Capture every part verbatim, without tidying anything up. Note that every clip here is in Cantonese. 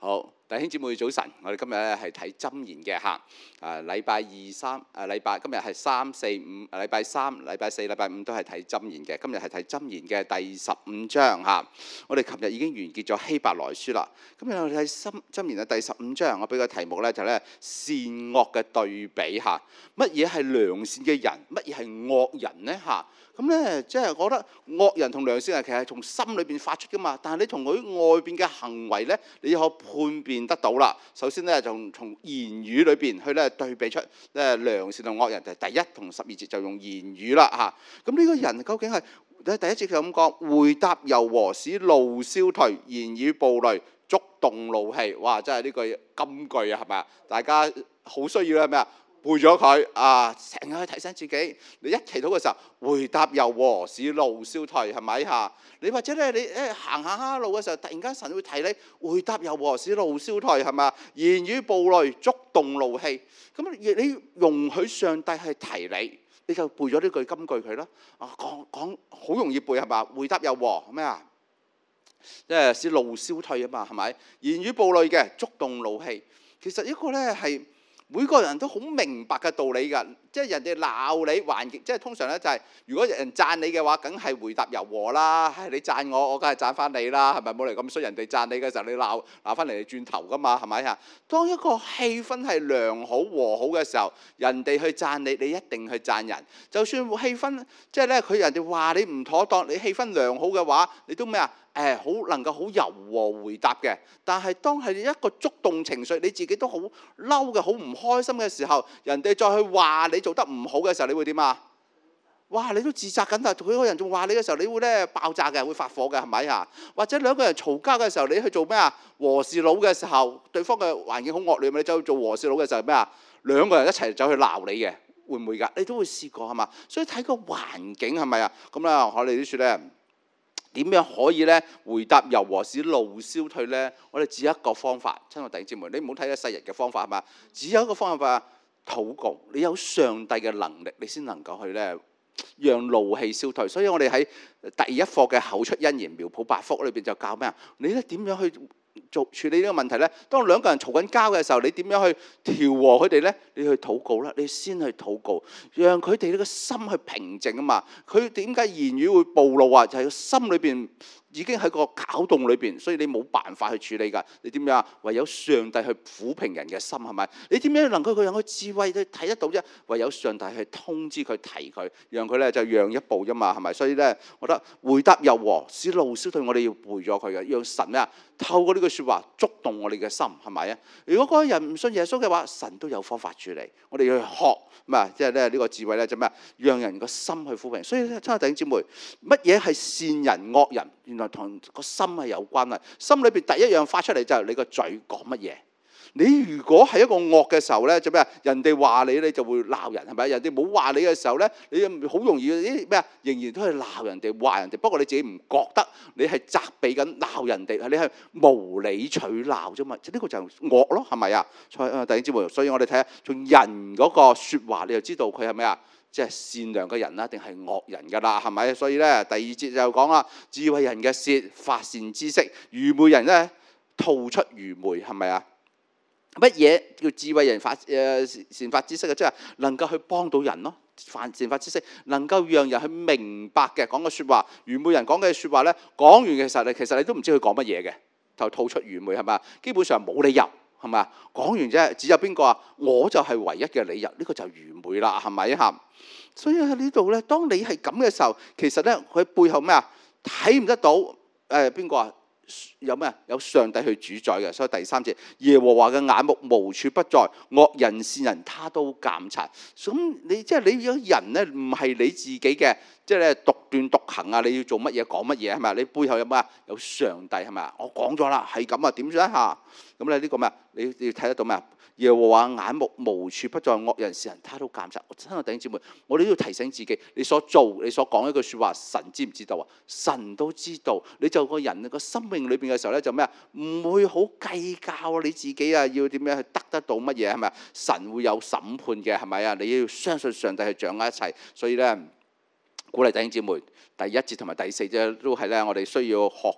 好，弟兄姊妹早晨，我哋今日咧係睇箴言嘅嚇，啊禮拜二三啊禮拜今日係三四五，禮拜三、禮拜四、禮拜五都係睇箴言嘅。今日係睇箴言嘅第十五章嚇。我哋琴日已經完結咗希伯來書啦。今日我哋睇箴箴言嘅第十五章，我俾個題目咧就咧善惡嘅對比嚇。乜嘢係良善嘅人？乜嘢係惡人呢嚇？咁咧，即係我覺得惡人同良善人其實係從心裏邊發出噶嘛，但係你同佢外邊嘅行為咧，你可判辨得到啦。首先咧，就從言語裏邊去咧對比出咧良善同惡人，就係第一同十二節就用言語啦嚇。咁呢個人究竟係第一節就咁講，回答柔和，使怒消退；言語暴戾，觸動怒氣。哇！真係呢句金句啊，係咪啊？大家好需要係咩啊？背咗佢啊，成日去提醒自己。你一祈禱嘅時候，回答柔和，使怒消退，係咪嚇？你或者咧，你誒行下下路嘅時候，突然間神會提你回答柔和，使怒消退，係咪啊？言語暴戾，觸動怒氣。咁你容許上帝係提你，你就背咗呢句金句佢啦。啊，講講好容易背係嘛？回答柔和咩啊？即係使怒消退啊嘛，係咪？言語暴戾嘅，觸動怒氣。其實呢個咧係每個人都好明白嘅道理㗎，即係人哋鬧你環境，即係通常咧就係、是、如果人讚你嘅話，梗係回答柔和啦。係你讚我，我梗係讚翻你啦，係咪？冇嚟咁衰，人哋讚你嘅時候，你鬧鬧翻嚟你轉頭㗎嘛，係咪啊？當一個氣氛係良好和好嘅時候，人哋去讚你，你一定去讚人。就算氣氛即係咧，佢人哋話你唔妥當，你氣氛良好嘅話，你都咩啊？誒好能夠好柔和回答嘅，但係當係一個觸動情緒，你自己都好嬲嘅，好唔開心嘅時候，人哋再去話你做得唔好嘅時候，你會點啊？哇！你都自責緊，但係佢個人仲話你嘅時候，你會咧爆炸嘅，會發火嘅，係咪啊？或者兩個人嘈交嘅時候，你去做咩啊？和事佬嘅時候，對方嘅環境好惡劣，你走去做和事佬嘅時候咩啊？兩個人一齊走去鬧你嘅，會唔會㗎？你都會試過係嘛？所以睇個環境係咪啊？咁咧，我哋啲説咧。點樣可以咧回答柔和，使怒消退咧？我哋只有一個方法，親愛弟兄姊妹，你唔好睇咗世人嘅方法係嘛？只有一個方法，禱告。你有上帝嘅能力，你先能夠去咧讓怒氣消退。所以我哋喺第一課嘅口出恩言苗圃百福裏邊就教咩啊？你咧點樣去做處理呢個問題咧？當兩個人嘈緊交嘅時候，你點樣去調和佢哋咧？你去禱告啦，你先去禱告，讓佢哋呢個心去平靜啊嘛。佢點解言語會暴露啊？就係、是、心裏邊已經喺個攪動裏邊，所以你冇辦法去處理㗎。你點樣啊？唯有上帝去撫平人嘅心係咪？你點樣能夠佢有個智慧去睇得到啫？唯有上帝去通知佢提佢，讓佢咧就讓一步啫嘛，係咪？所以咧，我覺得回答柔和，使怒消退，我哋要背咗佢嘅，讓神咧透過呢句説話觸動我哋嘅心，係咪啊？如果嗰個人唔信耶穌嘅話，神都有方法處理。我哋要去學，咁啊，即係咧呢個智慧咧，就咩？讓人個心去撫平。所以咧，親愛弟兄姊妹，乜嘢係善人惡人？原來同個心係有關係。心裏邊第一樣發出嚟就係你個嘴講乜嘢。你如果係一個惡嘅時候咧，就咩啊？人哋話你，你就會鬧人，係咪？人哋冇話你嘅時候咧，你好容易啲咩啊？仍然都係鬧人哋、話人哋。不過你自己唔覺得，你係責備緊鬧人哋，你係無理取鬧啫嘛。呢個就係惡咯，係咪啊？弟兄姊妹，所以我哋睇下從人嗰個説話，你就知道佢係咩啊？即係善良嘅人啦，定係惡人㗎啦，係咪？所以咧，第二節就講啦，智慧人嘅舌發善知識，愚昧人咧吐出愚昧，係咪啊？乜嘢叫智慧人發誒善發知識嘅？即係能夠去幫到人咯。善發知識能夠讓人去明白嘅講嘅説話，愚昧人講嘅説話咧，講完其實你其實你都唔知佢講乜嘢嘅，就吐出愚昧係咪啊？基本上冇理由係咪啊？講完啫，只有邊個啊？我就係唯一嘅理由，呢、這個就愚昧啦，係咪啊？所以喺呢度咧，當你係咁嘅時候，其實咧佢背後咩啊？睇唔得到誒邊個啊？有咩？有上帝去主宰嘅。所以第三節，耶和華嘅眼目無處不在，惡人善人他都監察。咁你即係你有人咧，唔係你自己嘅，即係咧獨斷獨行啊！你要做乜嘢講乜嘢係咪？你背後有咩啊？有上帝係咪啊？我講咗啦，係咁啊，點算一下？咁咧呢個咩啊？你你要睇得到咩啊？耶和華眼目無處不在，惡人善人他都監察。親愛弟兄姊妹，我哋都要提醒自己，你所做、你所講一句説話，神知唔知道啊？神都知道。你就個人個生命裏邊嘅時候咧，就咩啊？唔會好計較你自己啊，要點樣去得得到乜嘢係咪啊？神會有審判嘅係咪啊？你要相信上帝去掌握一切。所以咧，鼓勵弟兄姊妹，第一節同埋第四節都係咧，我哋需要學嘅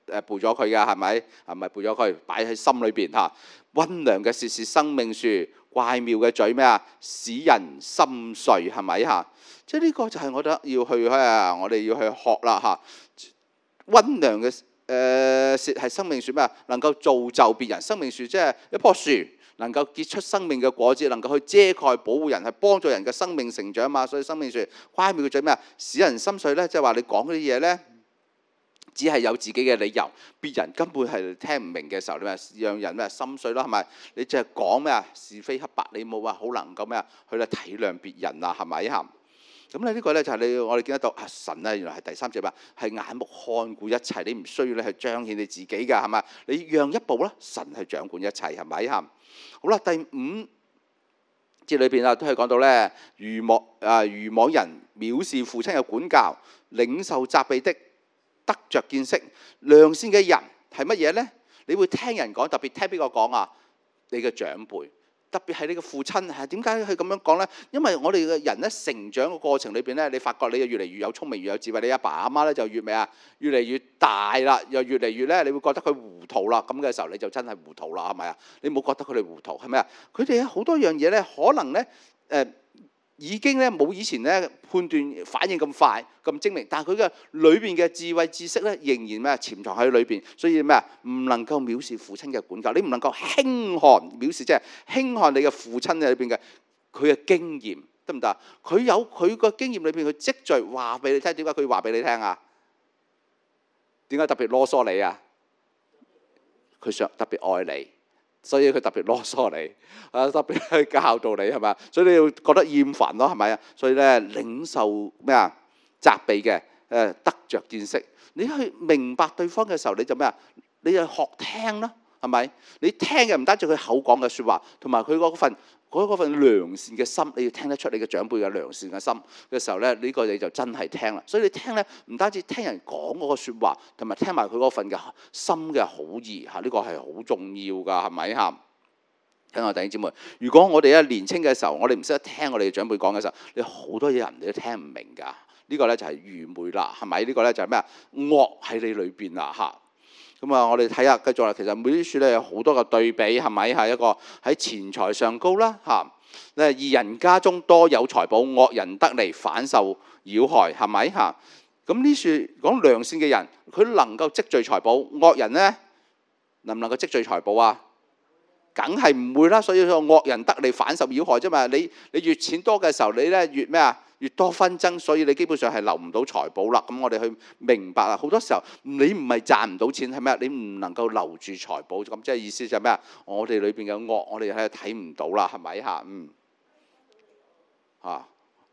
誒背咗佢㗎，係咪？係咪背咗佢擺喺心裏邊嚇？溫良嘅舌是生命樹，怪妙嘅嘴咩啊？使人心碎，係咪嚇？即係呢個就係我覺得要去啊，我哋要去學啦嚇。溫良嘅誒舌係生命樹咩啊？能夠造就別人。生命樹即係一棵樹，能夠結出生命嘅果子，能夠去遮蓋保護人，係幫助人嘅生命成長嘛。所以生命樹乖妙嘅嘴咩啊？使人心碎咧，即係話你講嗰啲嘢咧，只係有自己嘅理由，別人根本係聽唔明嘅時候，你咪讓人咩心碎咯，係咪？你淨係講咩啊？是非黑白，你冇話好能夠咩啊？去咧體諒別人啊，係咪嚇？咁咧呢個咧就係你我哋見得到啊！神咧原來係第三者嘛，係眼目看顧一切，你唔需要咧去彰顯你自己㗎，係咪？你讓一步啦，神係掌管一切，係咪嚇？好啦，第五節裏邊啊，都係講到咧，愚妄啊愚妄人藐視父親嘅管教，領受責備的得着見識。良善嘅人係乜嘢咧？你會聽人講，特別聽邊個講啊？你嘅長輩。特別係你嘅父親，係點解佢咁樣講呢？因為我哋嘅人咧成長嘅過程裏邊咧，你發覺你越嚟越有聰明，越有智慧。你阿爸阿媽咧就越咩啊？越嚟越大啦，又越嚟越咧，你會覺得佢糊塗啦。咁嘅時候你就真係糊塗啦，係咪啊？你冇覺得佢哋糊塗係咪啊？佢哋好多樣嘢咧，可能咧誒。呃已經咧冇以前咧判斷反應咁快咁精明，但係佢嘅裏邊嘅智慧知識咧仍然咩潛藏喺裏邊，所以咩啊唔能夠藐視父親嘅管教，你唔能夠輕看藐視，即係輕看你嘅父親喺裏邊嘅佢嘅經驗，得唔得？佢有佢個經驗裏邊，佢積聚話俾你聽，點解佢要話俾你聽啊？點解特別囉嗦你啊？佢想特別愛你。所以佢特別囉嗦你，啊特別去教導你係咪啊？所以你要覺得厭煩咯，係咪啊？所以咧領受咩啊責備嘅誒得着見識，你去明白對方嘅時候，你就咩啊？你就學聽咯，係咪？你聽嘅唔單止佢口講嘅説話，同埋佢嗰份嗰份良善嘅心，你要聽得出你嘅長輩嘅良善嘅心嘅時候咧，呢個你就真係聽啦。所以你聽咧唔單止聽人講嗰個説話，同埋聽埋佢嗰份嘅心嘅好意嚇，呢個係好重要㗎，係咪嚇？聽我弟兄姊妹，如果我哋咧年青嘅時候，我哋唔識得聽我哋嘅長輩講嘅時候，你好多嘢人哋都聽唔明㗎。呢個咧就係愚昧啦，係咪？呢個咧就係咩啊？惡喺你裏邊啦嚇。咁啊，我哋睇下繼續啦。其實每啲書咧有好多個對比，係咪？係一個喺錢財上高啦嚇。咧義人家中多有財寶，惡人得嚟反受擾害，係咪嚇？咁呢處講良善嘅人，佢能夠積聚財寶；惡人咧能唔能夠積聚財寶啊？梗係唔會啦。所以個惡人得嚟反受擾害啫嘛。你你越錢多嘅時候，你咧越咩啊？越多紛爭，所以你基本上係留唔到財寶啦。咁我哋去明白啦。好多時候你唔係賺唔到錢，係咩啊？你唔能夠留住財寶。咁即係意思就係咩啊？我哋裏邊嘅惡，我哋係睇唔到啦，係咪嚇？嗯，啊，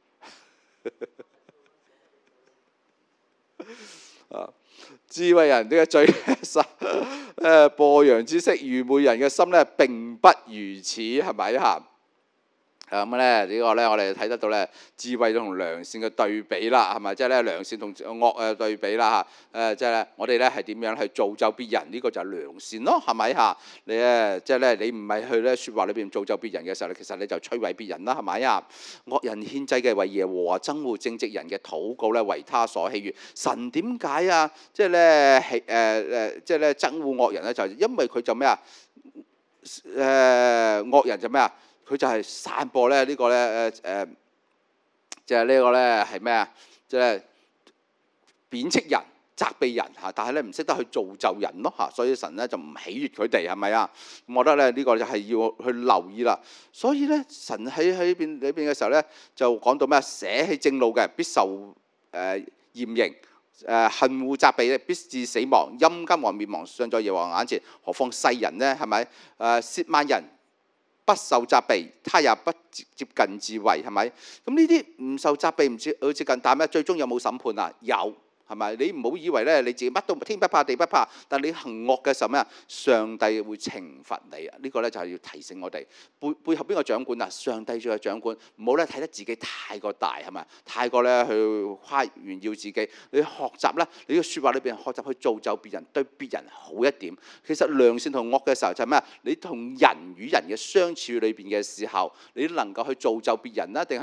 啊，智慧人呢個嘴實誒播揚知識，愚昧人嘅心咧並不如此，係咪嚇？咁咧呢個咧我哋睇得到咧智慧同良善嘅對比啦，係咪？即係咧良善同惡嘅對比啦嚇。誒即係咧我哋咧係點樣去造就別人？呢個就係良善咯，係咪嚇？你咧即係咧你唔係去咧説話裏邊造就別人嘅時候，其實你就摧毀別人啦，係咪啊？惡人獻祭嘅為耶和華憎惡，正直人嘅禱告咧為他所喜悅。神點解啊？即係咧係誒誒，即係咧憎惡惡人咧，就係因為佢就咩啊？誒惡人就咩啊？佢就係散播咧呢個咧誒誒，即係呢個咧係咩啊？即係貶斥人、責備人嚇，但係咧唔識得去造就人咯嚇，所以神咧就唔喜悅佢哋，係咪啊？咁我覺得咧呢個就係要去留意啦。所以咧神喺喺邊裏邊嘅時候咧，就講到咩啊？捨棄正路嘅必受誒嚴刑，誒恨惡責備咧必致死亡，陰間和滅亡尚在耶和華眼前，何況世人呢？係咪？誒褻慢人不受責備，他也不接近智慧，係咪？咁呢啲唔受責備，唔接去接近，但係咩？最終有冇審判啊？有。係咪？你唔好以為咧，你自己乜都天不怕地不怕，但係你行惡嘅時候咩啊？上帝會懲罰你啊！呢個咧就係要提醒我哋背背後邊個掌管啊？上帝做嘅掌管，唔好咧睇得自己太過大，係咪？太過咧去誇炫耀自己。你學習咧，你嘅説話裏邊學習去造就別人，對別人好一點。其實良善同惡嘅時候就係咩啊？你同人與人嘅相處裏邊嘅時候，你能夠去造就別人啦，定係咩啊？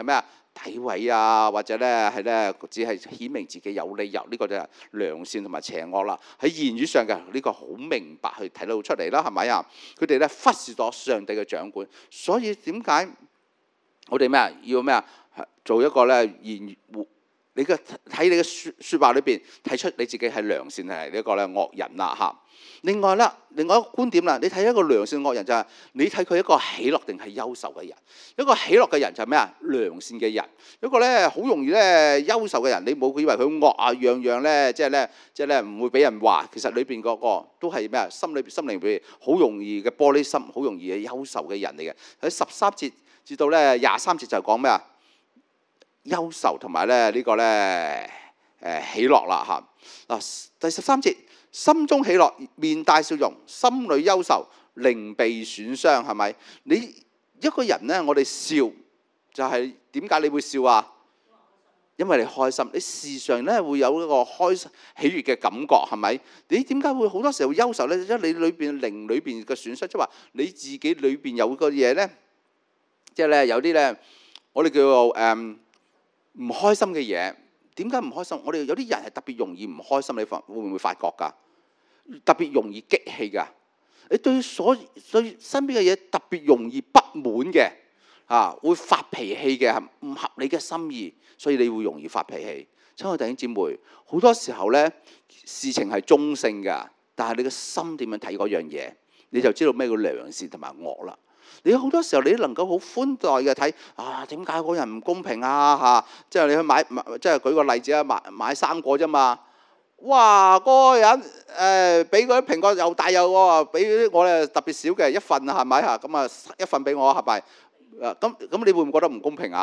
詆毀啊，或者咧係咧只係顯明自己有理由，呢、這個就係良善同埋邪惡啦。喺言語上嘅呢、這個好明白去睇到出嚟啦，係咪啊？佢哋咧忽視咗上帝嘅掌管，所以點解我哋咩啊要咩啊做一個咧言語？你嘅喺你嘅説説話裏邊睇出你自己係良善係呢個咧惡人啦嚇。另外啦，另外一個觀點啦，你睇一個良善惡人就係、是、你睇佢一個喜樂定係憂愁嘅人。一個喜樂嘅人就係咩啊？良善嘅人。一個咧好容易咧憂愁嘅人，你冇以為佢惡啊，樣樣咧即係咧即係咧唔會俾人話。其實裏邊嗰個都係咩啊？心裏心靈裏邊好容易嘅玻璃心，好容易嘅憂愁嘅人嚟嘅。喺十三節至到咧廿三節就講咩啊？憂愁同埋咧呢個咧誒喜樂啦嚇。嗱，第十三節。心中喜樂，面帶笑容；心裏憂愁，靈被損傷。係咪？你一個人呢，我哋笑就係點解你會笑啊？因為你開心，你時常咧會有一個開喜悅嘅感覺，係咪？你點解會好多時候憂愁呢？因為你裏邊靈裏邊嘅損失，即係話你自己裏邊有個嘢呢，即係咧有啲咧，我哋叫做誒唔開心嘅嘢。點解唔開心？我哋有啲人係特別容易唔開心，你會唔會發覺㗎？特別容易激氣㗎。你對所對身邊嘅嘢特別容易不滿嘅，啊會發脾氣嘅，唔合你嘅心意，所以你會容易發脾氣。親愛弟兄姊妹，好多時候咧事情係中性㗎，但係你嘅心點樣睇嗰樣嘢，你就知道咩叫良善同埋惡啦。你好多時候你都能夠好寬待嘅睇啊，點解嗰人唔公平啊嚇？即係你去買，即係舉個例子啊，買買生果啫嘛。哇！嗰、那個人誒俾嗰啲蘋果又大又喎，俾我咧特別少嘅一份係咪嚇？咁啊一份俾我係咪？誒咁咁你會唔會覺得唔公平啊？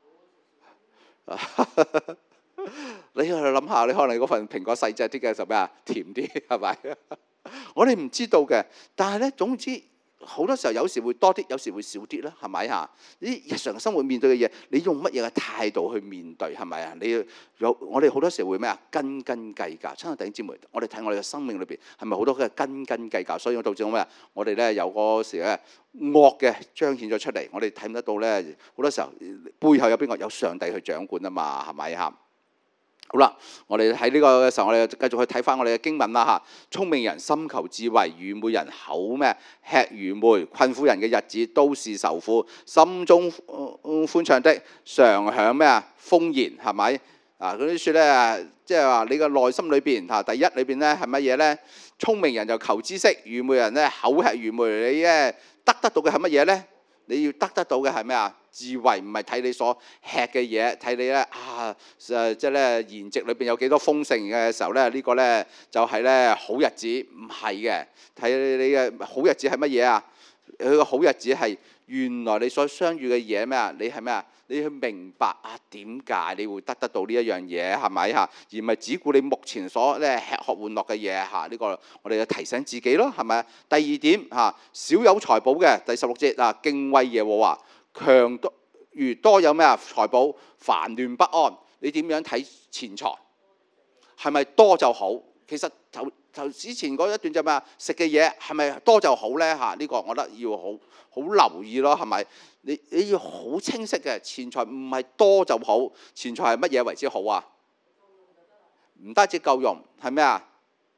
你去諗下，你可能嗰份蘋果細隻啲嘅就咩啊？甜啲係咪？我哋唔知道嘅，但係咧總之。好多時候有時會多啲，有時會少啲啦，係咪嚇？呢日常生活面對嘅嘢，你用乜嘢嘅態度去面對係咪啊？你有我哋好多時候會咩啊？斤斤計較。親愛弟兄姊妹，我哋睇我哋嘅生命裏邊係咪好多嘅斤斤計較？所以導致我咩啊？我哋咧有嗰時咧惡嘅彰顯咗出嚟，我哋睇唔得到咧。好多時候背後有邊個？有上帝去掌管啊嘛，係咪嚇？好啦，我哋喺呢個嘅時候，我哋繼續去睇翻我哋嘅經文啦嚇。聰明人心求智慧，愚昧人口咩吃愚昧，困苦人嘅日子都是愁苦，心中歡暢的常享咩啊豐筵，係咪啊？嗰啲説咧，即係話你嘅內心裏邊嚇，第一裏邊咧係乜嘢咧？聰明人就求知識，愚昧人咧口吃愚昧。你咧得得到嘅係乜嘢咧？你要得得到嘅係咩啊？智慧，唔係睇你所吃嘅嘢，睇你咧啊誒，即係咧筵席裏邊有幾多豐盛嘅時候咧，呢、這個咧就係、是、咧好日子，唔係嘅。睇你嘅好日子係乜嘢啊？佢個好日子係原來你所相遇嘅嘢咩啊？你係咩啊？你去明白啊點解你會得得到呢一樣嘢係咪嚇？而唔係只顧你目前所咧吃喝玩樂嘅嘢嚇。呢、這個我哋要提醒自己咯，係咪？第二點嚇，少有財寶嘅第十六節啊，敬畏耶和華。強多如多有咩啊？財寶煩亂不安。你點樣睇錢財？係咪多就好？其實頭頭之前嗰一段就咩啊？食嘅嘢係咪多就好咧？嚇，呢個我覺得要好好留意咯，係咪？你你要好清晰嘅，錢財唔係多就好，錢財係乜嘢為之好啊？唔單止夠用，係咩啊？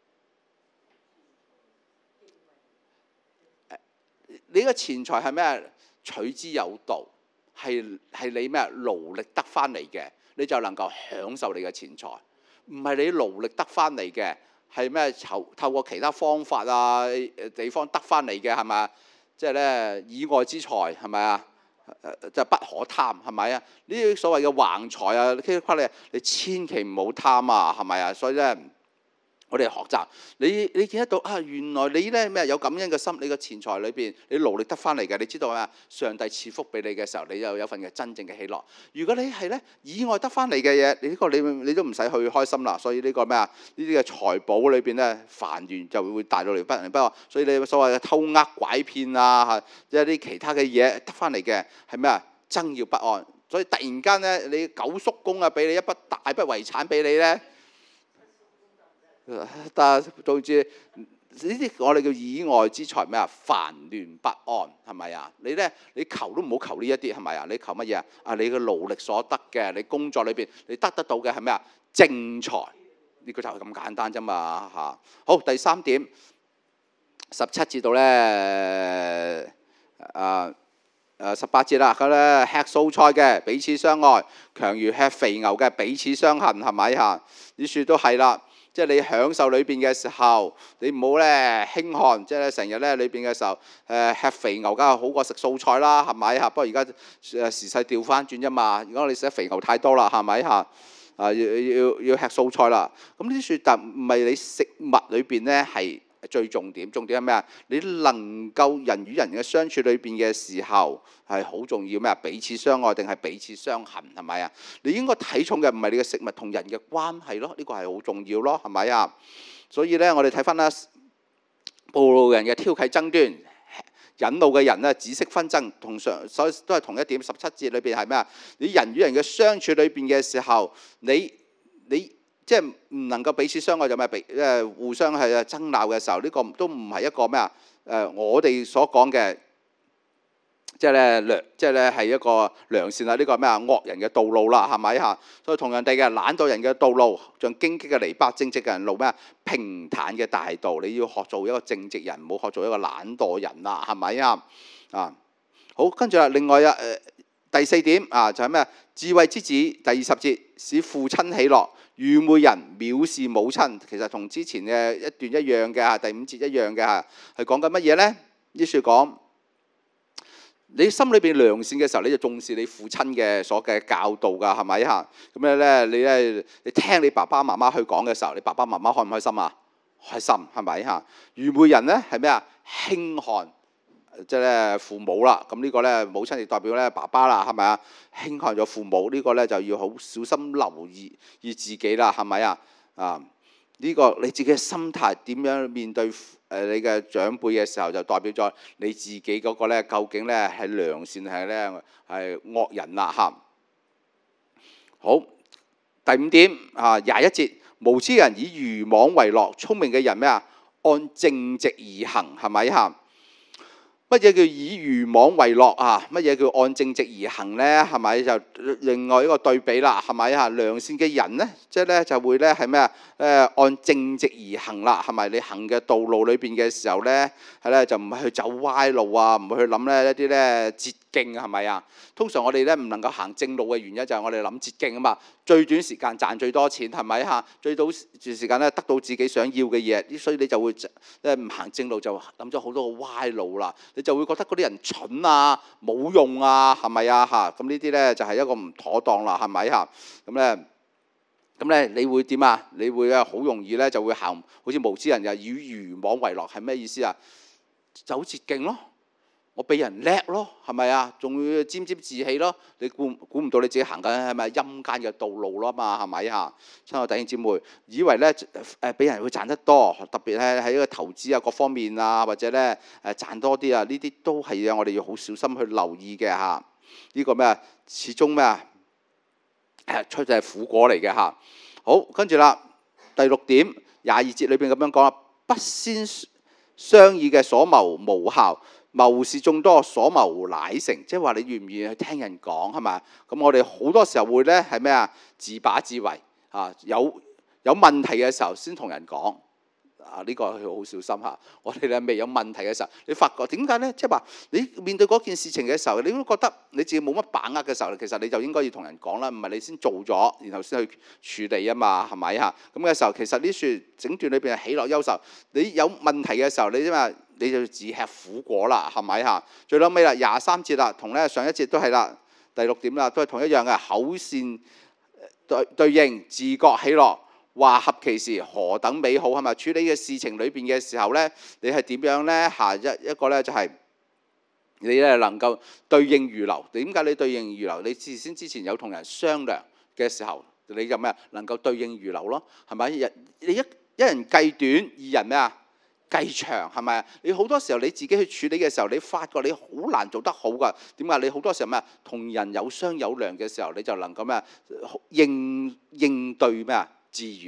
你個錢財係咩？取之有道，係係你咩勞力得翻嚟嘅，你就能夠享受你嘅錢財。唔係你勞力得翻嚟嘅，係咩透透過其他方法啊地方得翻嚟嘅係咪啊？即係咧以外之財係咪啊？就不可貪係咪啊？呢啲所謂嘅橫財啊，呢啲你你千祈唔好貪啊，係咪啊？所以咧。我哋學習，你你見得到啊？原來你咧咩有感恩嘅心，你個錢財裏邊，你勞力得翻嚟嘅，你知道啊？上帝賜福俾你嘅時候，你就有份嘅真正嘅喜樂。如果你係咧意外得翻嚟嘅嘢，你呢個你你都唔使去開心啦。所以呢個咩啊？呢啲嘅財寶裏邊咧，煩亂就會帶到嚟不不過。所以你所謂嘅偷呃拐騙啊，即係啲其他嘅嘢得翻嚟嘅係咩啊？爭耀不安。所以突然間咧，你九叔公啊，俾你一筆大筆遺產俾你咧。但係導致啲我哋叫以外之財咩啊？煩亂不安係咪啊？你咧你求都唔好求呢一啲係咪啊？你求乜嘢啊？啊你嘅勞力所得嘅，你工作裏邊你得得到嘅係咩啊？正財，呢個就係咁簡單啫嘛嚇。好，第三點十七節到咧啊。誒十八節啦，佢咧吃素菜嘅彼此相愛，強如吃肥牛嘅彼此相恨，係咪嚇？呢處都係啦，即係你享受裏邊嘅時候，你唔好咧輕看，即係咧成日咧裏邊嘅時候，誒吃肥牛梗係好過食素菜啦，係咪嚇？不過而家誒時勢調翻轉啫嘛，如果你食得肥牛太多啦，係咪嚇？啊要要要吃素菜啦，咁呢處但唔係你食物裏邊咧係最重點，重點係咩啊？你能夠人與人嘅相處裏邊嘅時候係好重要咩啊？彼此相愛定係彼此相恨係咪啊？你應該睇重嘅唔係你嘅食物同人嘅關係咯，呢個係好重要咯，係咪啊？所以咧，我哋睇翻啦，暴怒人嘅挑起爭端，忍怒嘅人咧止息紛爭，同上所以都係同一點。十七節裏邊係咩啊？你人與人嘅相處裏邊嘅時候，你你。即係唔能夠彼此相愛，就咩？彼誒互相係爭鬧嘅時候，呢、這個都唔係一個咩啊？誒、呃，我哋所講嘅，即係咧良，即係咧係一個良善啦。呢、這個咩啊？惡人嘅道路啦，係咪嚇？所以同樣地嘅懶惰人嘅道路，像荊棘嘅籬笆；正直嘅人路咩啊？平坦嘅大道。你要學做一個正直人，唔好學做一個懶惰人啦，係咪啊？啊，好，跟住啦，另外啊誒、呃、第四點啊，就係、是、咩？智慧之子第二十節，使父親喜樂。愚昧人藐視母親，其實同之前嘅一段一樣嘅嚇，第五節一樣嘅嚇，係講緊乜嘢呢？呢處講你心裏邊良善嘅時候，你就重視你父親嘅所嘅教導㗎，係咪嚇？咁樣咧，你咧你聽你爸爸媽媽去講嘅時候，你爸爸媽媽開唔開心啊？開心係咪嚇？愚昧人咧係咩啊？輕看。即係咧父母啦，咁呢個咧母親亦代表咧爸爸啦，係咪啊？輕看咗父母呢個咧就要好小心留意意自己啦，係咪啊？啊呢個你自己嘅心態點樣面對誒你嘅長輩嘅時候，就代表咗你自己嗰個咧究竟咧係良善係咧係惡人啦嚇。好，第五點啊，廿一節，無知人以愚妄為樂，聰明嘅人咩啊？按正直而行，係咪嚇？乜嘢叫以愚妄為樂啊？乜嘢叫按正直而行呢？係咪就另外一個對比啦？係咪啊？良善嘅人呢，即係咧就會咧係咩啊？誒按正直而行啦，係咪？你行嘅道路裏邊嘅時候咧，係咧就唔係去走歪路啊，唔會去諗咧一啲咧捷徑，係咪啊？通常我哋咧唔能夠行正路嘅原因就係我哋諗捷徑啊嘛，最短時間賺最多錢，係咪嚇？最短時間咧得到自己想要嘅嘢，所以你就會咧唔行正路，就諗咗好多個歪路啦。你就會覺得嗰啲人蠢啊、冇用啊，係咪啊嚇？咁呢啲咧就係一個唔妥當啦，係咪嚇？咁咧，咁咧你會點啊？你會咧好容易咧就會行，好似無知人又以愚妄為樂，係咩意思啊？走捷徑咯，我比人叻咯，係咪啊？仲要沾沾自喜咯？你估估唔到你自己行緊係咪陰間嘅道路咯嘛？係咪嚇？親愛弟兄姊妹，以為咧誒俾人會賺得多，特別咧喺一個投資啊各方面啊，或者咧誒賺多啲啊，呢啲都係我哋要好小心去留意嘅嚇。呢個咩啊？始終咩啊？誒出就係苦果嚟嘅嚇。好，跟住啦，第六點廿二節裏邊咁樣講啦，不先商議嘅所謀無效。謀士眾多，所謀乃成，即係話你願唔願意去聽人講係咪？咁我哋好多時候會咧係咩啊？自把自為啊！有有問題嘅時候先同人講啊！呢、這個係好小心嚇。我哋咧未有問題嘅時候，你發覺點解咧？即係話你面對嗰件事情嘅時候，你都覺得你自己冇乜把握嘅時候，其實你就應該要同人講啦，唔係你先做咗，然後先去處理啊嘛，係咪嚇？咁嘅時候，其實呢書整段裏邊係喜樂憂愁。你有問題嘅時候，你因為你就自吃苦果啦，係咪嚇？最後尾啦，廿三節啦，同咧上一節都係啦，第六點啦，都係同一樣嘅，口善對對應，自覺喜樂，話合其時，何等美好係咪？處理嘅事情裏邊嘅時候咧，你係點樣咧？下一一個咧就係、是、你咧能夠對應如流。點解你對應如流？你事先之前有同人商量嘅時候，你就咩？能夠對應如流咯，係咪？你一一人計短，二人咩啊？計長係咪啊？你好多時候你自己去處理嘅時候，你發覺你好難做得好㗎。點解？你好多時候咩啊？同人有商有量嘅時候，你就能夠咩啊？應應對咩啊？自如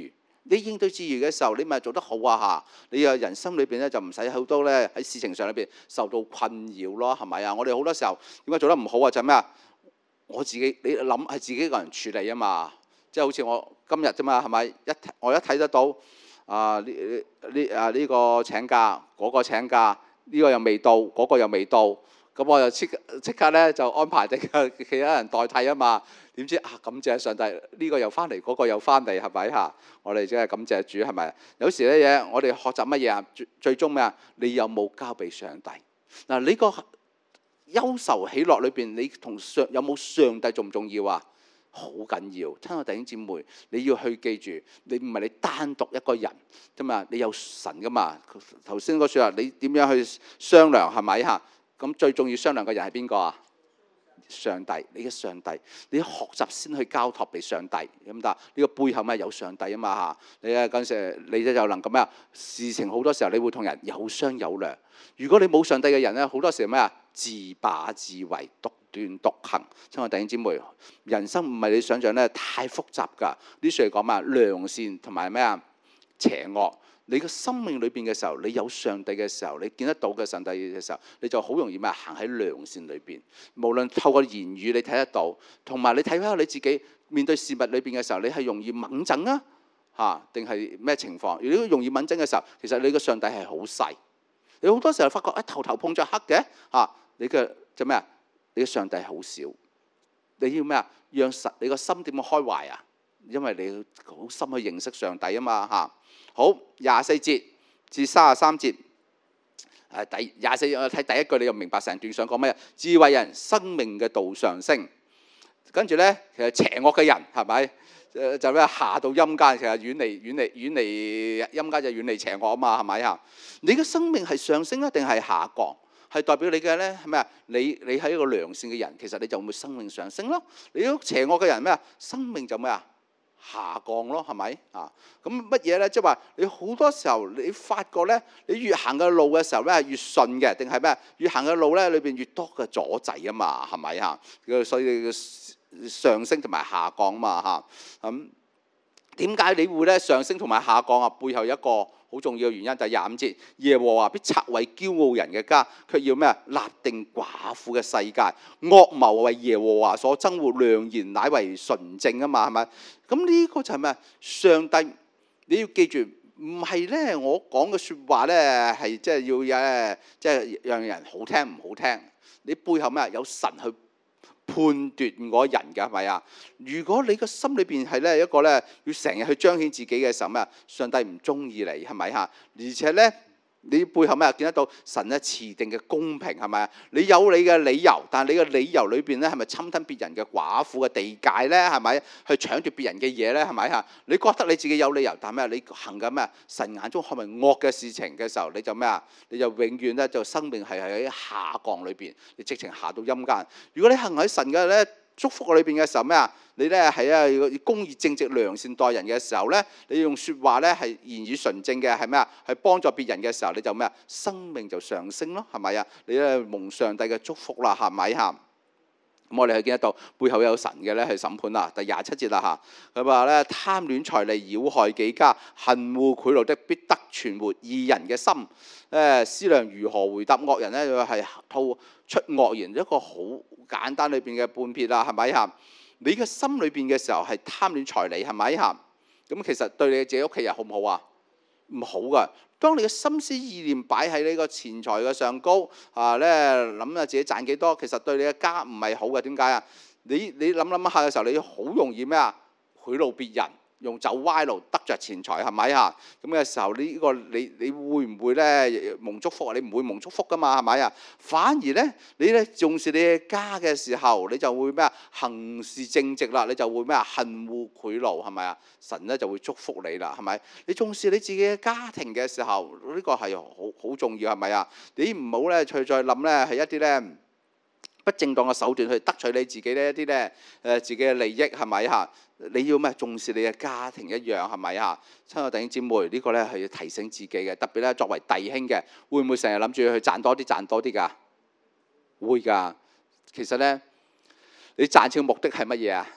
你應對自如嘅時候，你咪做得好啊嚇！你嘅人生裏邊咧就唔使好多咧喺事情上裏邊受到困擾咯，係咪啊？我哋好多時候點解做得唔好啊？就係咩啊？我自己你諗係自己一個人處理啊嘛，即係好似我今日啫嘛，係咪？一我一睇得到啊呢呢啊呢個請假，嗰個請假，呢個又未到，嗰個又未到，咁我就即即刻咧就安排定其他人代替啊嘛。點知啊？感謝上帝，呢個又翻嚟，嗰個又翻嚟，係咪嚇？我哋真係感謝主，係咪？有時啲嘢我哋學習乜嘢啊？最最終咩啊？你有冇交俾上帝？嗱，呢個憂愁喜樂裏邊，你同上有冇上帝重唔重要啊？好緊要，親愛弟兄姊妹，你要去記住，你唔係你單獨一個人啫嘛，你有神噶嘛。頭先嗰句話，你點樣去商量係咪嚇？咁最重要商量嘅人係邊個啊？上帝，你嘅上帝，你要學習先去交託俾上帝咁得。呢個背後咩有上帝啊嘛嚇？你啊嗰陣時，你咧就能咁咩啊？事情好多時候你會同人有商有量。如果你冇上帝嘅人咧，好多時候咩啊？自把自為，獨斷獨行。親愛弟兄姊妹，人生唔係你想象咧太複雜㗎。呢書嚟講咩？良善同埋咩啊？邪惡。你嘅生命裏邊嘅時候，你有上帝嘅時候，你見得到嘅上帝嘅時候，你就好容易咩行喺良善裏邊。無論透過言語你睇得到，同埋你睇翻你自己面對事物裏邊嘅時候，你係容易掹憎啊嚇，定係咩情況？如果容易掹憎嘅時候，其實你嘅上帝係好細。你好多時候發覺一、哎、頭頭碰着黑嘅嚇，你嘅就咩啊？你嘅上帝好少。你要咩啊？讓實你個心點樣開懷啊？因為你好深去認識上帝啊嘛嚇。好，廿四節至三十三節，誒第廿四我睇第一句你就明白成段想講咩？智慧人生命嘅道上升，跟住咧其實邪惡嘅人係咪？誒就咩下到陰間，其實遠離遠離遠離陰間就遠離邪惡啊嘛，係咪啊？你嘅生命係上升啊定係下降？係代表你嘅咧係咩啊？你你係一個良善嘅人，其實你就會生命上升咯。你都邪惡嘅人咩啊？生命就咩啊？下降咯，係咪啊？咁乜嘢咧？即係話你好多時候你發覺咧，你越行嘅路嘅時候咧係越順嘅，定係咩？越行嘅路咧裏邊越多嘅阻滯啊嘛，係咪啊？所以你上升同埋下降啊嘛嚇。咁點解你會咧上升同埋下降啊？背後有一個好重要嘅原因，第廿五節，耶和華必拆毀驕傲人嘅家，卻要咩啊？立定寡婦嘅世界。惡謀為耶和華所憎惡，良言乃為純正啊嘛，係咪？咁呢個就係咩？上帝你要記住，唔係咧我講嘅説話咧係即係要誒，即係讓人好聽唔好聽。你背後咩？有神去判斷嗰人㗎，係咪啊？如果你個心裏邊係咧一個咧要成日去彰顯自己嘅時候咩？上帝唔中意你，係咪嚇？而且咧你背後咩見得到神咧持定嘅公平，係咪啊？你有你嘅理由，但係你嘅理由裏邊咧係咪侵吞別人嘅寡婦嘅地界咧？係咪去搶奪別人嘅嘢咧？係咪嚇？你覺得你自己有理由，但係咩？你行緊咩？神眼中係咪惡嘅事情嘅時候，你就咩啊？你就永遠咧就生命係喺下降裏邊，你直情下到陰間。如果你行喺神嘅咧祝福裏邊嘅時候咩啊？你咧係啊公義正直良善待人嘅時候咧，你用説話咧係言語純正嘅係咩啊？係幫助別人嘅時候，你就咩啊？生命就上升咯，係咪啊？你咧蒙上帝嘅祝福啦，係咪嚇？咁我哋係見得到背後有神嘅咧去審判啦。第廿七節啦嚇，佢話咧貪戀財利擾害己家，恨惡賄賂的必得存活。義人嘅心誒思量如何回答惡人咧，係吐出惡言，一個好簡單裏邊嘅判別啦，係咪嚇？你嘅心裏邊嘅時候係貪戀財利，係咪嚇？咁其實對你自己屋企人好唔好啊？唔好噶。當你嘅心思意念擺喺呢個錢財嘅上高啊咧，諗下自己賺幾多，其實對你嘅家唔係好嘅。點解啊？你你諗諗下嘅時候，你好容易咩啊？賄賂別人，用走歪路得着錢財，係咪啊？咁嘅時候，呢、呢個你你會唔會咧蒙祝福啊？你唔會蒙祝福噶嘛，係咪啊？反而咧，你咧重視你嘅家嘅時候，你就會咩啊？行事正直啦，你就會咩啊？恨惡賄賂，係咪啊？神咧就會祝福你啦，係咪？你重視你自己嘅家庭嘅時候，呢、呢個係好好重要，係咪啊？你唔好咧再再諗咧係一啲咧不正當嘅手段去得取你自己呢一啲咧誒自己嘅利益，係咪嚇？你要咩重視你嘅家庭一樣，係咪嚇？親愛弟兄姊妹，呢、呢個咧係要提醒自己嘅，特別咧作為弟兄嘅，會唔會成日諗住去賺多啲賺多啲㗎？會㗎。其實咧，你賺錢嘅目的係乜嘢啊？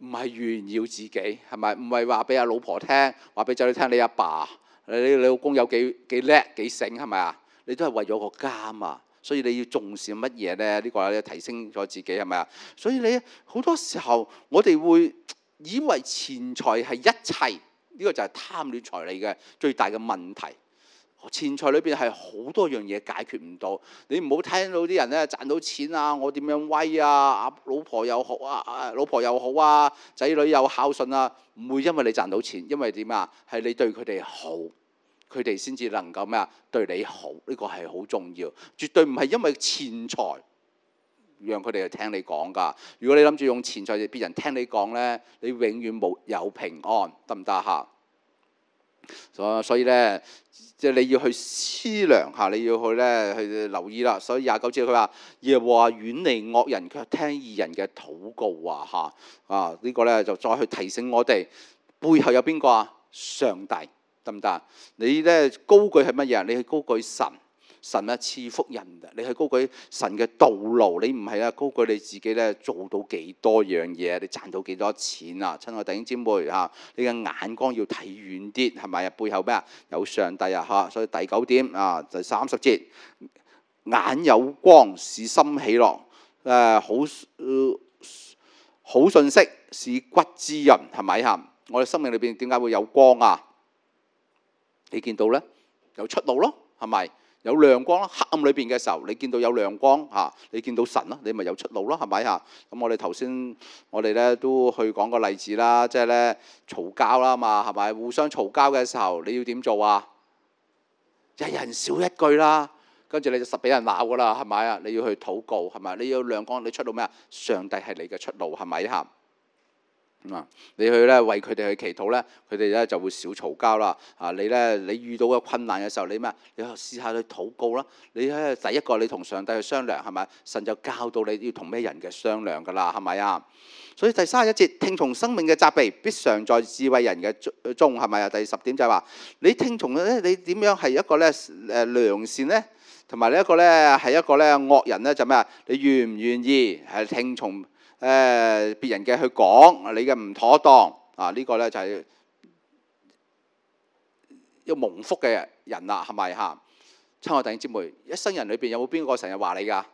唔係炫耀自己，係咪？唔係話俾阿老婆聽，話俾仔女聽，你阿爸、你你老公有幾幾叻幾醒，係咪啊？你都係為咗個家嘛。所以你要重視乜嘢咧？呢、這個咧提升咗自己，係咪啊？所以你好多時候我哋會以為錢財係一切，呢、這個就係貪戀財利嘅最大嘅問題。錢財裏邊係好多樣嘢解決唔到。你唔好聽到啲人咧賺到錢啊，我點樣威啊？啊老婆又好啊，老婆又好啊，仔女又孝順啊，唔會因為你賺到錢，因為點啊？係你對佢哋好，佢哋先至能夠咩啊？對你好，呢、這個係好重要，絕對唔係因為錢財讓佢哋去聽你講㗎。如果你諗住用錢財，別人聽你講咧，你永遠冇有平安，得唔得嚇？所所以咧，即係你要去思量下，你要去咧去留意啦。所以廿九節佢話：耶和華遠離惡人，卻聽義人嘅禱告啊！嚇啊！呢個咧就再去提醒我哋，背後有邊個啊？上帝，得唔得？你咧高舉係乜嘢？你去高舉神。神啊賜福人，你係高舉神嘅道路，你唔係啊高舉你自己咧做到幾多樣嘢，你賺到幾多錢啊？親愛弟兄姊妹嚇，你嘅眼光要睇遠啲，係咪啊？背後咩啊？有上帝啊嚇！所以第九點啊，第三十節，眼有光，使心喜樂，誒好誒好信息使骨滋潤，係咪嚇？我哋生命裏邊點解會有光啊？你見到咧有出路咯，係咪？有亮光啦，黑暗裏邊嘅時候，你見到有亮光嚇，你見到神咯，你咪有出路咯，係咪嚇？咁我哋頭先我哋咧都去講個例子啦，即係咧嘈交啦嘛，係咪？互相嘈交嘅時候，你要點做啊？一人少一句啦，跟住你就實俾人鬧噶啦，係咪啊？你要去禱告，係咪？你要亮光，你出到咩啊？上帝係你嘅出路，係咪嚇？啊！你去咧為佢哋去祈禱咧，佢哋咧就會少嘈交啦。啊！你咧你遇到嘅困難嘅時候，你咩？你試下去禱告啦。你咧第一個你同上帝去商量，係咪？神就教導你要同咩人嘅商量噶啦，係咪啊？所以第三十一節，聽從生命嘅責備，必常在智慧人嘅中，係咪啊？第十點就係話，你聽從咧，你點樣係一個咧誒良善咧，同埋呢一個咧係一個咧惡人咧就咩啊？你願唔願意係聽從？誒、呃、別人嘅去講你嘅唔妥當啊！呢、這個咧就係一個蒙福嘅人啦，係咪嚇？親愛弟兄姊妹，一生人裏邊有冇邊個成日話你㗎？啊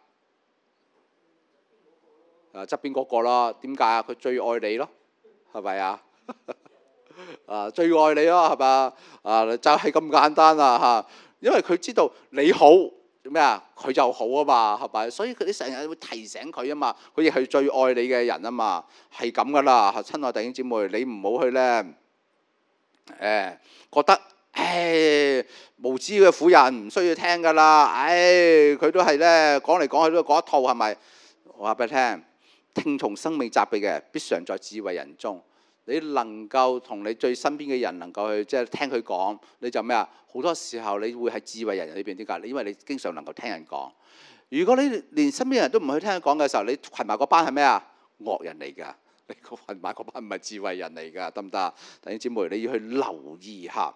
側邊嗰個啦，點解啊？佢最愛你咯，係咪啊？啊最愛你咯，係咪啊？啊就係、是、咁簡單啦嚇，因為佢知道你好。咩啊？佢就好啊嘛，係咪？所以佢哋成日會提醒佢啊嘛。佢亦係最愛你嘅人啊嘛，係咁噶啦。親愛弟兄姊妹，你唔好去咧誒、呃，覺得誒無知嘅婦人唔需要聽噶啦。誒佢都係咧講嚟講去都係嗰一套，係咪？我話俾你聽，聽從生命責備嘅，必常在智慧人中。你能夠同你最身邊嘅人能夠去即係聽佢講，你就咩啊？好多時候你會喺智慧人裏邊，點解？因為你經常能夠聽人講。如果你連身邊嘅人都唔去聽佢講嘅時候，你群埋嗰班係咩啊？惡人嚟㗎，你群埋嗰班唔係智慧人嚟㗎，得唔得？弟兄姊妹，你要去留意下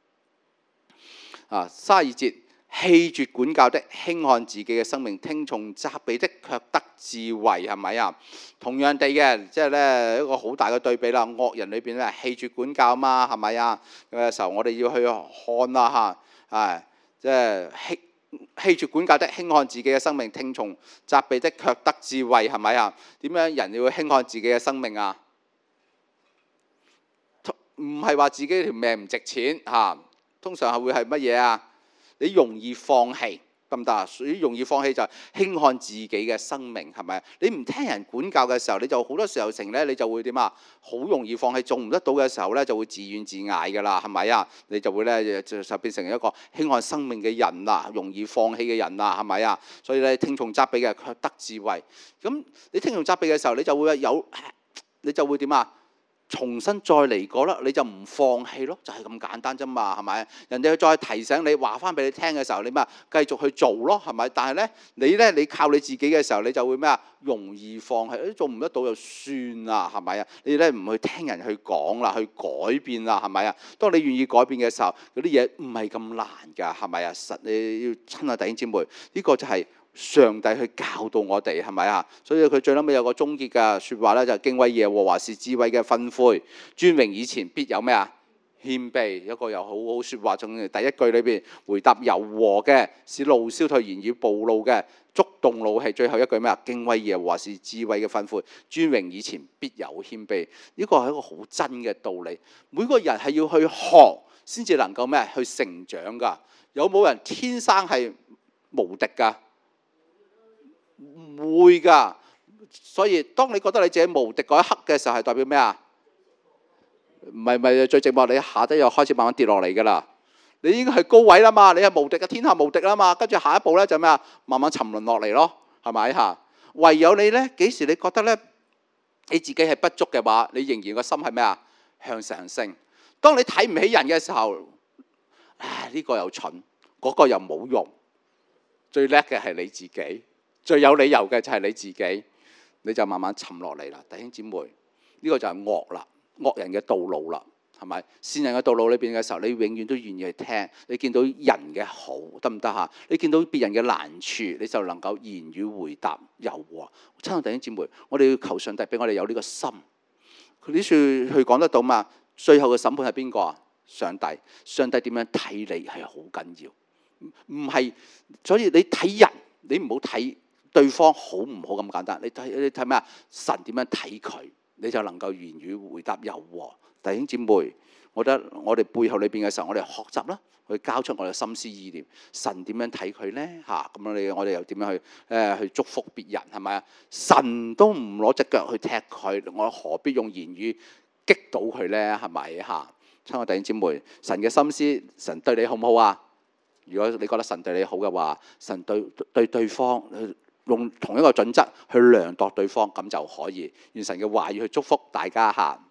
啊。三十二節。棄絕管教的，輕看自己嘅生命；聽從責備的，卻得智慧，係咪啊？同樣地嘅，即係咧一個好大嘅對比啦。惡人裏邊咧棄絕管教嘛，係咪啊？嘅時候，我哋要去看啦嚇，係即係棄棄絕管教的，輕看自己嘅生命；聽從責備的，卻得智慧，係咪啊？點樣人要輕看自己嘅生命啊？唔係話自己條命唔值錢嚇，通常係會係乜嘢啊？你容易放棄得唔得啊？所以容易放棄就係輕看自己嘅生命，係咪？你唔聽人管教嘅時候，你就好多時候成咧，你就會點啊？好容易放棄，做唔得到嘅時候咧，就會自怨自艾㗎啦，係咪啊？你就會咧就就變成一個輕看生命嘅人啦，容易放棄嘅人啦，係咪啊？所以咧聽從責備嘅卻得智慧。咁你聽從責備嘅時候，你就會有你就會點啊？重新再嚟過啦，你就唔放棄咯，就係咁簡單啫嘛，係咪？人哋再提醒你話翻俾你聽嘅時候，你咪繼續去做咯，係咪？但係咧，你咧你靠你自己嘅時候，你就會咩啊？容易放棄，做唔得到就算啦，係咪啊？你咧唔去聽人去講啦，去改變啦，係咪啊？當你願意改變嘅時候，嗰啲嘢唔係咁難㗎，係咪啊？實你要親愛弟兄姊妹，呢個就係上帝去教導我哋，係咪啊？所以佢最後尾有個終結嘅説話咧，就係敬畏耶和華是智慧嘅訓誨，尊榮以前必有咩啊？謙卑。一個又好好説話，仲第一句裏邊回答柔和嘅，使怒消退，言語暴怒嘅，觸動怒氣。最後一句咩啊？敬畏耶和華是智慧嘅訓誨，尊榮以前必有謙卑。呢個係一個好真嘅道理。每個人係要去學先至能夠咩去成長㗎。有冇人天生係無敵㗎？唔會㗎。所以當你覺得你自己無敵嗰一刻嘅時候，係代表咩啊？唔係唔係最寂寞，你下低又開始慢慢跌落嚟㗎啦。你已經係高位啦嘛，你係無敵嘅天下無敵啦嘛。跟住下一步咧就咩啊？慢慢沉淪落嚟咯，係咪嚇？唯有你咧幾時你覺得咧你自己係不足嘅話，你仍然個心係咩啊？向上升。當你睇唔起人嘅時候，唉呢個又蠢，嗰個又冇用，最叻嘅係你自己，最有理由嘅就係你自己，你就慢慢沉落嚟啦。弟兄姊妹，呢個就係惡啦。惡人嘅道路啦，係咪？善人嘅道路裏邊嘅時候，你永遠都願意去聽。你見到人嘅好得唔得嚇？你見到別人嘅難處，你就能夠言語回答柔和。親愛弟兄姊妹，我哋要求上帝俾我哋有呢個心。佢呢處去講得到嘛？最後嘅審判係邊個啊？上帝。上帝點樣睇你係好緊要，唔係。所以你睇人，你唔好睇對方好唔好咁簡單。你睇你睇咩啊？神點樣睇佢？你就能夠言語回答柔和。弟兄姊妹，我覺得我哋背後裏邊嘅時候，我哋學習啦，去交出我哋心思意念。神點樣睇佢咧？嚇，咁樣我哋又點樣去誒去祝福別人係咪啊？神都唔攞隻腳去踢佢，我何必用言語擊倒佢咧？係咪嚇？親愛弟兄姊妹，神嘅心思，神對你好唔好啊？如果你覺得神對你好嘅話，神對對對方用同一個準則去量度對方，咁就可以。願神嘅話語去祝福大家嚇。